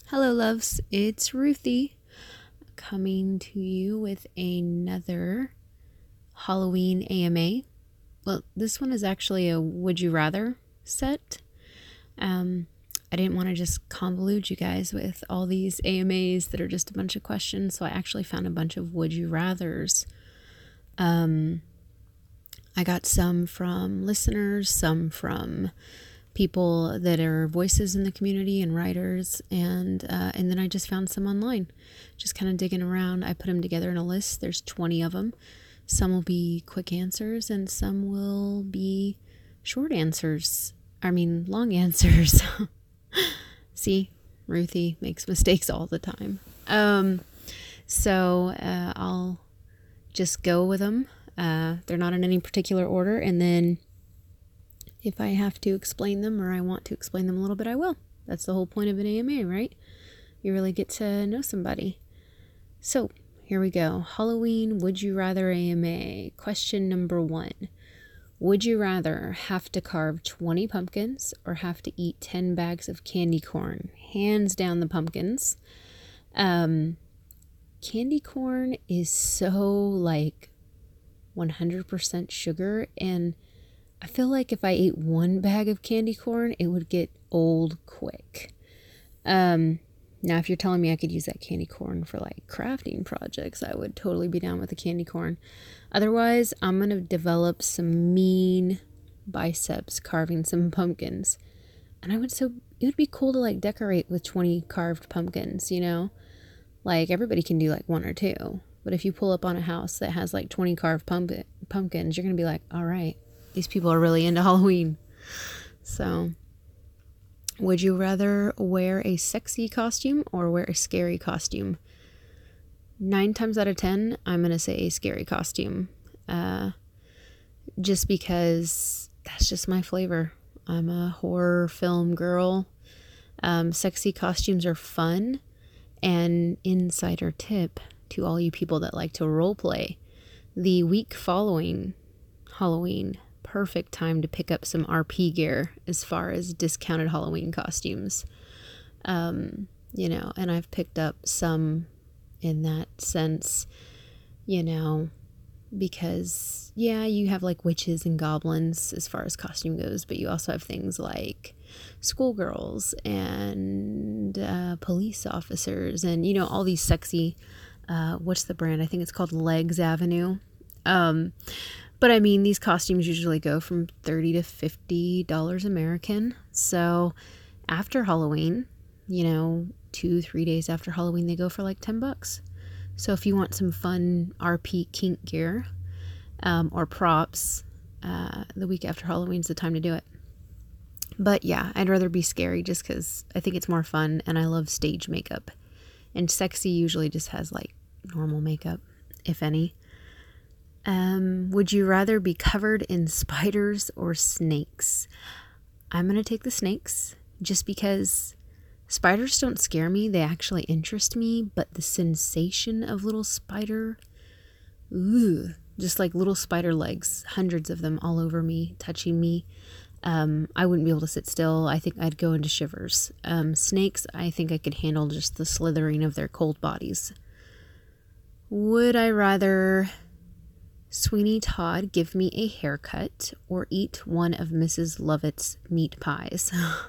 Hello, loves. It's Ruthie coming to you with another Halloween AMA. Well, this one is actually a Would You Rather set. I didn't want to just convolute you guys with all these AMAs that are just a bunch of questions, so I actually found a bunch of Would You Rathers. I got some from listeners, some from people that are voices in the community and writers, and then I just found some online, just kind of digging around. I put them together in a list. There's 20 of them. Some will be quick answers and some will be short answers. Long answers. See, Ruthie makes mistakes all the time. So I'll just go with them. They're not in any particular order, and then if I have to explain them or I want to explain them a little bit, I will. That's the whole point of an AMA, right? You really get to know somebody. So here we go. Halloween Would You Rather AMA. Question number 1. Would you rather have to carve 20 pumpkins or have to eat 10 bags of candy corn? Hands down the pumpkins. Candy corn is so 100% sugar, and I feel like if I ate one bag of candy corn, it would get old quick. Now, if you're telling me I could use that candy corn for crafting projects, I would totally be down with the candy corn. Otherwise, I'm going to develop some mean biceps carving some pumpkins. And it would be cool to decorate with 20 carved pumpkins, everybody can do 1 or 2. But if you pull up on a house that has 20 carved pumpkins, you're going to be like, all right, these people are really into Halloween. So, would you rather wear a sexy costume or wear a scary costume? 9 times out of 10, I'm going to say a scary costume. Just because that's just my flavor. I'm a horror film girl. Sexy costumes are fun. And insider tip to all you people that like to role play, the week following Halloween, perfect time to pick up some RP gear as far as discounted Halloween costumes. And I've picked up some in that sense, because you have witches and goblins as far as costume goes, but you also have things like schoolgirls and police officers and all these sexy what's the brand? I think it's called Legs Avenue. But these costumes usually go from $30 to $50 American. So after Halloween, 2-3 days after Halloween, they go for $10. So if you want some fun RP kink gear or props, the week after Halloween's the time to do it. But yeah, I'd rather be scary just because I think it's more fun and I love stage makeup. And sexy usually just has normal makeup, if any. Would you rather be covered in spiders or snakes? I'm going to take the snakes just because spiders don't scare me. They actually interest me, but the sensation of little spider, just little spider legs, hundreds of them all over me, touching me. I wouldn't be able to sit still. I think I'd go into shivers. Snakes, I think I could handle just the slithering of their cold bodies. Would I rather Sweeney Todd give me a haircut or eat one of Mrs. Lovett's meat pies?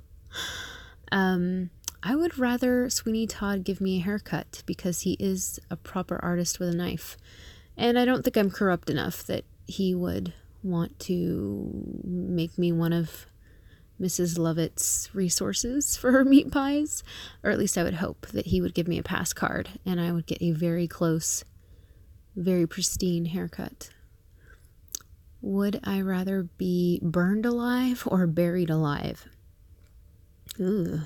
I would rather Sweeney Todd give me a haircut because he is a proper artist with a knife. And I don't think I'm corrupt enough that he would want to make me one of Mrs. Lovett's resources for her meat pies. Or at least I would hope that he would give me a pass card and I would get a very close, very pristine haircut. Would I rather be burned alive or buried alive? Ooh.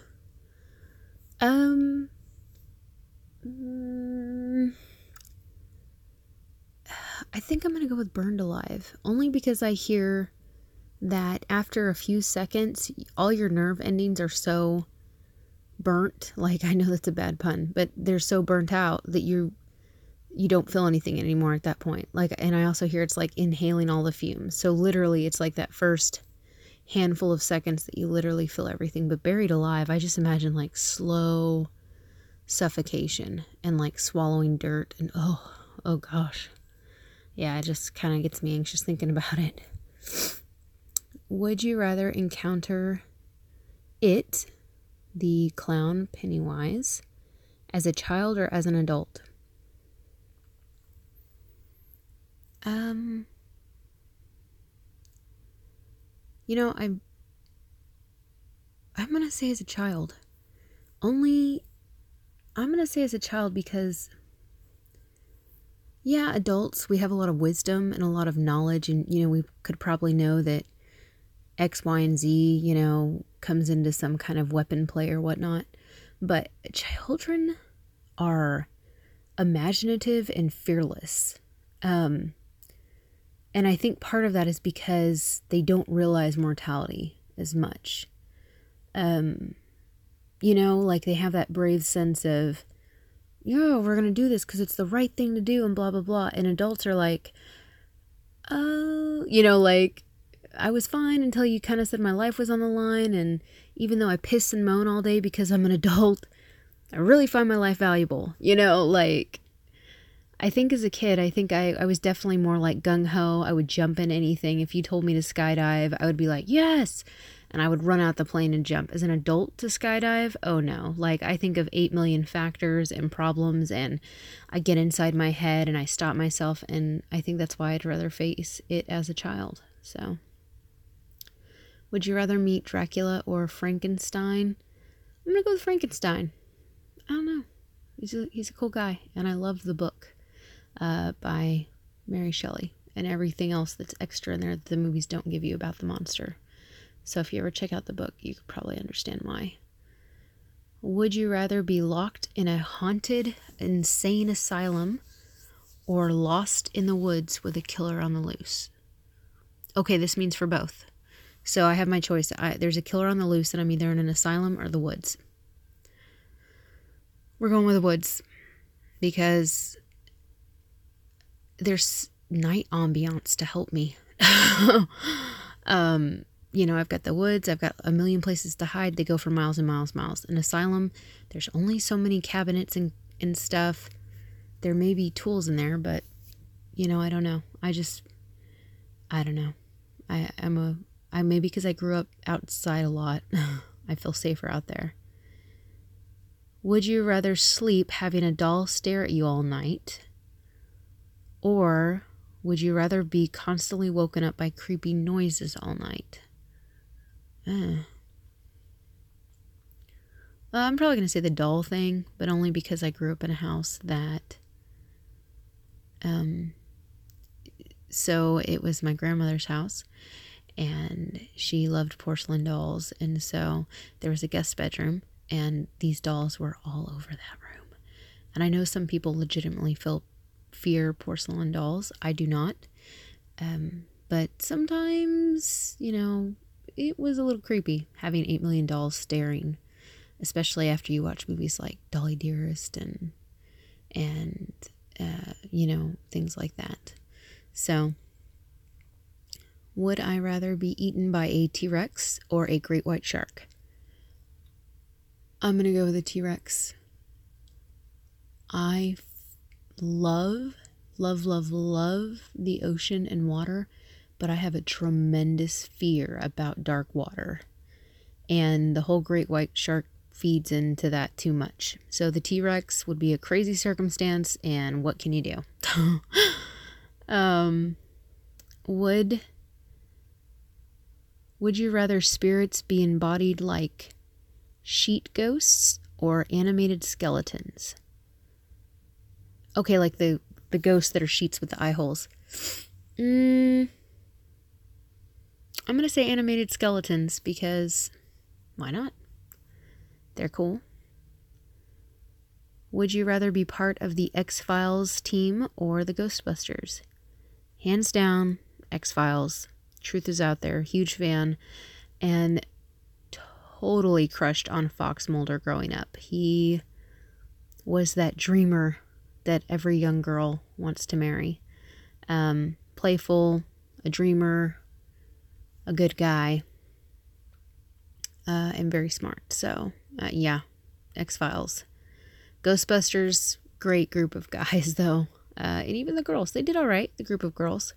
I think I'm going to go with burned alive, only because I hear that after a few seconds, all your nerve endings are so burnt. I know that's a bad pun, but they're so burnt out that you don't feel anything anymore at that point. And I also hear it's inhaling all the fumes. So literally it's that first handful of seconds that you literally feel everything. But buried alive, I just imagine slow suffocation and like swallowing dirt and oh gosh. Yeah, it just kind of gets me anxious thinking about it. Would you rather encounter it, the clown Pennywise, as a child or as an adult? You know, I'm gonna say as a child. I'm gonna say as a child because, yeah, adults, we have a lot of wisdom and a lot of knowledge, and, you know, we could probably know that X, Y, and Z, you know, comes into some kind of weapon play or whatnot. But children are imaginative and fearless. And I think part of that is because they don't realize mortality as much. You know, like they have that brave sense of, yeah, we're going to do this because it's the right thing to do and blah, blah, blah. And adults are like, oh, you know, like, I was fine until you kind of said my life was on the line. And even though I piss and moan all day because I'm an adult, I really find my life valuable. You know, like, I think as a kid, I was definitely more like gung-ho. I would jump in anything. If you told me to skydive, I would be like, yes! And I would run out the plane and jump. As an adult to skydive, oh no. Like, I think of 8 million factors and problems, and I get inside my head and I stop myself, and I think that's why I'd rather face it as a child. So, would you rather meet Dracula or Frankenstein? I'm gonna go with Frankenstein. I don't know. He's a cool guy, and I love the book by Mary Shelley and everything else that's extra in there that the movies don't give you about the monster. So if you ever check out the book, you could probably understand why. Would you rather be locked in a haunted, insane asylum or lost in the woods with a killer on the loose? Okay, this means for both. So I have my choice. There's a killer on the loose and I'm either in an asylum or the woods. We're going with the woods because there's night ambiance to help me. You know, I've got the woods, I've got a million places to hide. They go for miles and miles and miles. An asylum, there's only so many cabinets and stuff. There may be tools in there, but, you know, I don't know. I don't know. I maybe because I grew up outside a lot, I feel safer out there. Would you rather sleep having a doll stare at you all night? Or would you rather be constantly woken up by creepy noises all night? I'm probably going to say the doll thing, but only because I grew up in a house that... So it was my grandmother's house, and she loved porcelain dolls, and so there was a guest bedroom, and these dolls were all over that room. And I know some people legitimately fear porcelain dolls. I do not. But sometimes, you know, it was a little creepy having 8 million dolls staring, especially after you watch movies like Dolly Dearest and you know, things like that. So, would I rather be eaten by a T-Rex or a great white shark? I'm going to go with a T-Rex. I love the ocean and water, but I have a tremendous fear about dark water. And the whole great white shark feeds into that too much. So the T-Rex would be a crazy circumstance, and what can you do? Would you rather spirits be embodied like sheet ghosts or animated skeletons? Okay, like the ghosts that are sheets with the eye holes. I'm going to say animated skeletons because why not? They're cool. Would you rather be part of the X-Files team or the Ghostbusters? Hands down, X-Files. Truth is out there. Huge fan. And totally crushed on Fox Mulder growing up. He was that dreamer that every young girl wants to marry. Playful, a dreamer, a good guy, and very smart. So, yeah, X-Files. Ghostbusters, great group of guys, though. And even the girls, they did all right, the group of girls.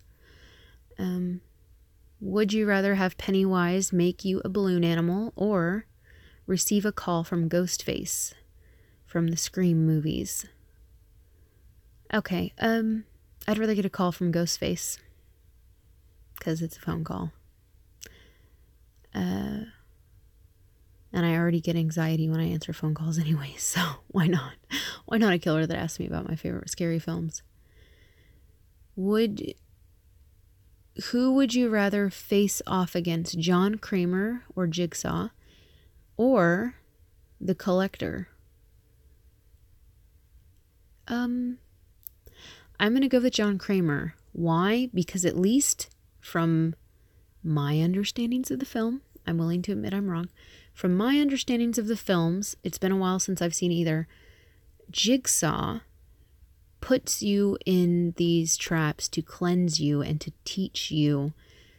Would you rather have Pennywise make you a balloon animal or receive a call from Ghostface from the Scream movies? Okay, I'd rather get a call from Ghostface because it's a phone call. And I already get anxiety when I answer phone calls anyway, so why not? Why not a killer that asks me about my favorite scary films? Who would you rather face off against, John Kramer or Jigsaw, or the Collector? I'm going to go with John Kramer. Why? Because at least from my understandings of the film, I'm willing to admit I'm wrong. From my understandings of the films, it's been a while since I've seen either. Jigsaw puts you in these traps to cleanse you and to teach you,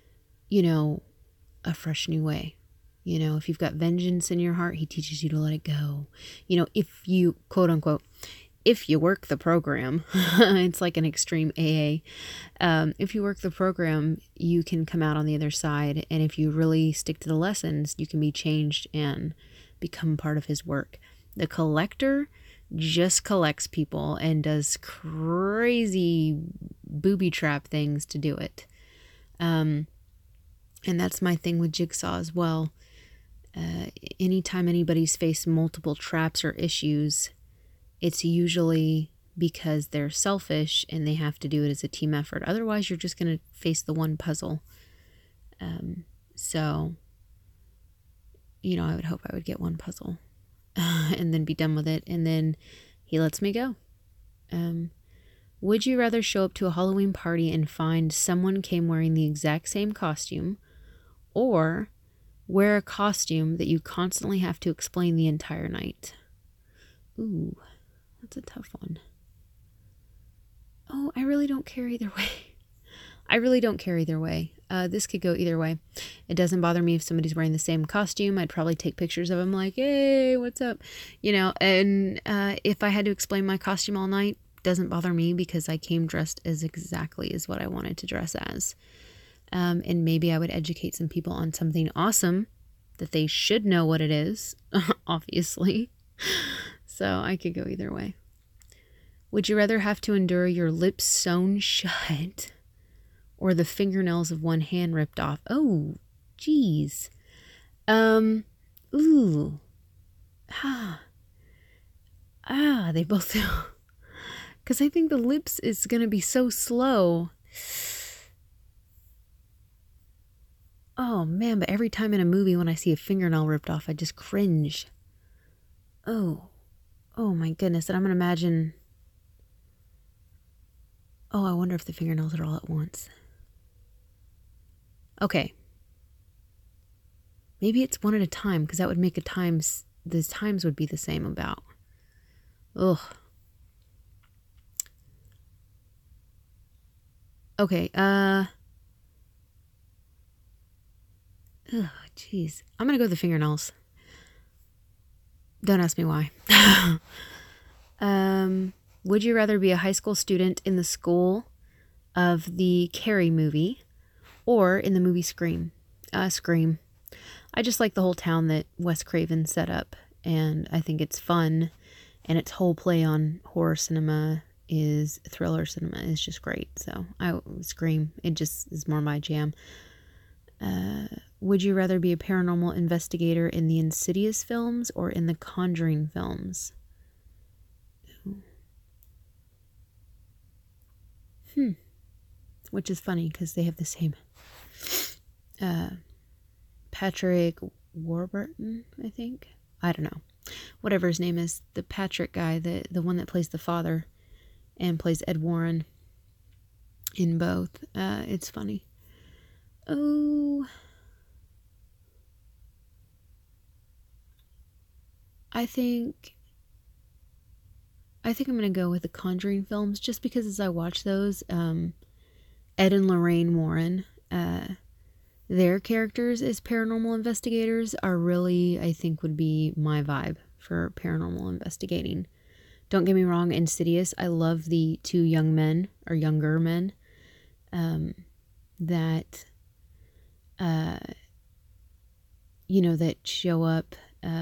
a fresh new way. If you've got vengeance in your heart, he teaches you to let it go. If you, quote unquote, if you work the program, it's like an extreme AA. If you work the program, you can come out on the other side. And if you really stick to the lessons, you can be changed and become part of his work. The Collector just collects people and does crazy booby trap things to do it. And that's my thing with Jigsaw as well. Anytime anybody's faced multiple traps or issues, it's usually because they're selfish and they have to do it as a team effort. Otherwise, you're just going to face the one puzzle. So, I would hope I would get one puzzle and then be done with it. And then he lets me go. Would you rather show up to a Halloween party and find someone came wearing the exact same costume, or wear a costume that you constantly have to explain the entire night? Ooh, that's a tough one. Oh, I really don't care either way. I really don't care either way. This could go either way. It doesn't bother me if somebody's wearing the same costume. I'd probably take pictures of them like, hey, what's up? And if I had to explain my costume all night, doesn't bother me because I came dressed as exactly as what I wanted to dress as. And maybe I would educate some people on something awesome that they should know what it is, obviously. So I could go either way. Would you rather have to endure your lips sewn shut or the fingernails of one hand ripped off? Oh, geez. Ooh. They both do. Because I think the lips is going to be so slow. Oh, man, but every time in a movie when I see a fingernail ripped off, I just cringe. Oh my goodness. And I'm going to imagine... Oh, I wonder if the fingernails are all at once. Okay. Maybe it's one at a time, because that would make the times would be the same about. Ugh. Okay, jeez. I'm gonna go with the fingernails. Don't ask me why. Would you rather be a high school student in the school of the Carrie movie or in the movie Scream? Scream. I just like the whole town that Wes Craven set up, and I think it's fun, and its whole play on horror cinema is thriller cinema is just great. So Scream, it just is more my jam. Would you rather be a paranormal investigator in the Insidious films or in the Conjuring films? Which is funny because they have the same. Patrick Warburton, I think. I don't know. Whatever his name is, the Patrick guy, the one that plays the father and plays Ed Warren in both. It's funny. Oh, I think I'm going to go with the Conjuring films just because as I watch those, Ed and Lorraine Warren, their characters as paranormal investigators are really, I think, would be my vibe for paranormal investigating. Don't get me wrong, Insidious, I love the two young men or younger men that that show up.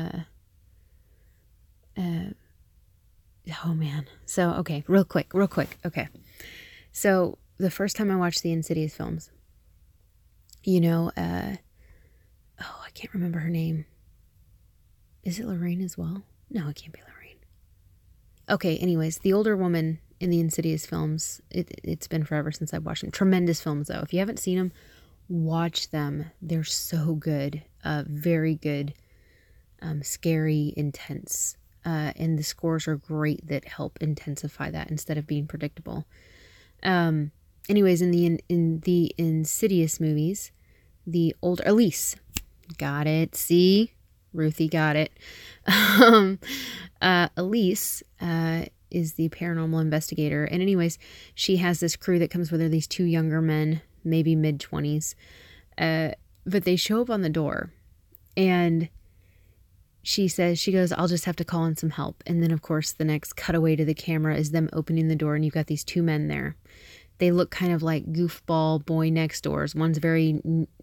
Oh man. So, okay, real quick. Okay. So the first time I watched the Insidious films, I can't remember her name. Is it Lorraine as well? No, it can't be Lorraine. Okay, anyways, the older woman in the Insidious films, it's been forever since I've watched them. Tremendous films, though. If you haven't seen them, watch them. They're so good. Very good. Scary, intense. And the scores are great that help intensify that instead of being predictable. Anyways, in the Insidious movies, the older Elise, got it. See, Ruthie got it. Elise is the paranormal investigator, and anyways, she has this crew that comes with her. These two younger men, maybe mid-20s, but they show up on the door, and she goes, I'll just have to call in some help. And then, of course, the next cutaway to the camera is them opening the door, and you've got these two men there. They look kind of like goofball boy next doors. One's very,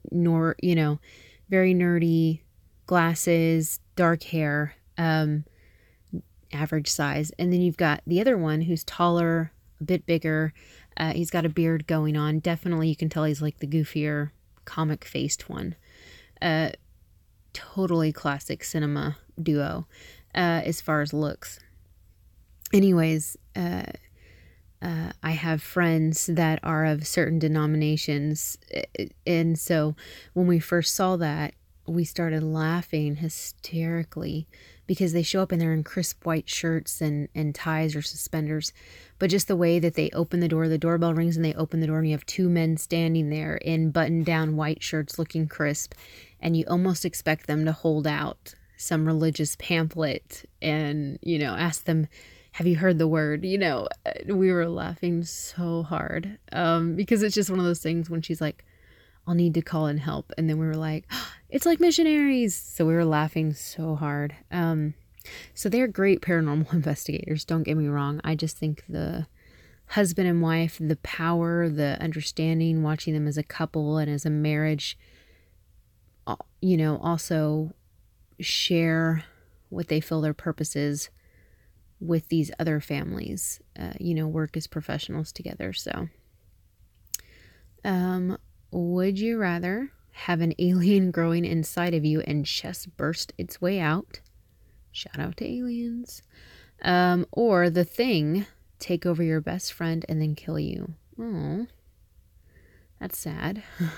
very nerdy, glasses, dark hair, average size. And then you've got the other one who's taller, a bit bigger. He's got a beard going on. Definitely, you can tell he's like the goofier, comic-faced one. Totally classic cinema duo as far as looks. Anyways, I have friends that are of certain denominations, and so when we first saw that, we started laughing hysterically because they show up and they're in crisp white shirts and ties or suspenders, but just the way that they open the door, the doorbell rings and they open the door, and you have two men standing there in button-down white shirts looking crisp, and you almost expect them to hold out some religious pamphlet and, ask them, have you heard the word? We were laughing so hard because it's just one of those things when she's like, I'll need to call in help. And then we were like, oh, it's like missionaries. So we were laughing so hard. So they're great paranormal investigators. Don't get me wrong. I just think the husband and wife, the power, the understanding, watching them as a couple and as a marriage, also share what they feel their purpose is with these other families, work as professionals together. So, would you rather have an alien growing inside of you and chest burst its way out? Shout out to aliens. Or the Thing take over your best friend and then kill you. Oh, that's sad.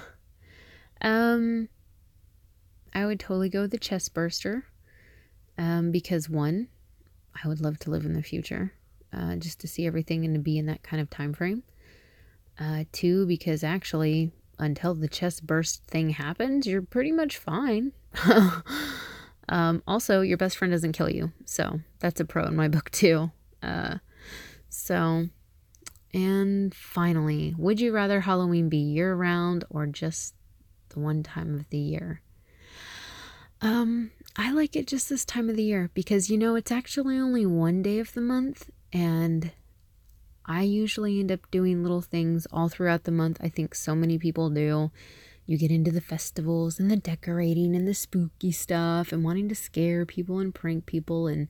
I would totally go with the chest burster. Because one, I would love to live in the future, just to see everything and to be in that kind of time frame. Two, because actually, until the chest burst thing happens, you're pretty much fine. Also, your best friend doesn't kill you, so that's a pro in my book too. And finally, would you rather Halloween be year-round or just the one time of the year? I like it just this time of the year because, it's actually only one day of the month, and I usually end up doing little things all throughout the month. I think so many people do. You get into the festivals and the decorating and the spooky stuff and wanting to scare people and prank people, and,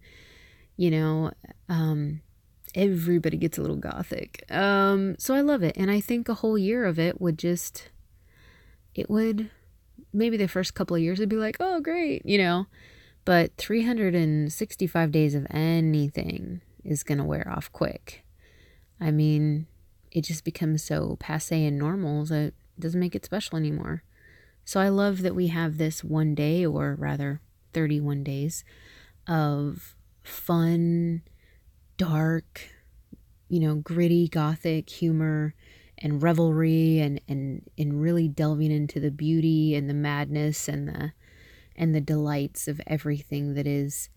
everybody gets a little gothic. So I love it, and I think a whole year of it would maybe the first couple of years it'd be like, oh, great, but 365 days of anything is going to wear off quick. I mean, it just becomes so passé and normal that it doesn't make it special anymore. So I love that we have this one day, or rather 31 days of fun, dark, gritty gothic humor and revelry and really delving into the beauty and the madness and the delights of everything that is,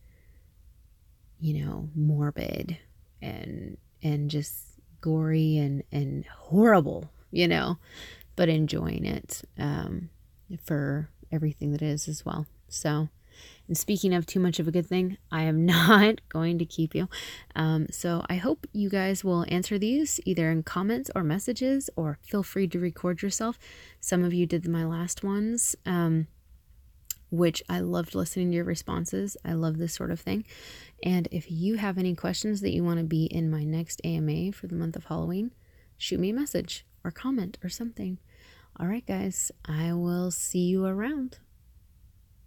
morbid and just gory and horrible, but enjoying it for everything that is as well. So And speaking of too much of a good thing, I am not going to keep you. So I hope you guys will answer these either in comments or messages, or feel free to record yourself. Some of you did my last ones, which I loved listening to your responses. I love this sort of thing. And if you have any questions that you want to be in my next AMA for the month of Halloween, shoot me a message or comment or something. All right, guys, I will see you around.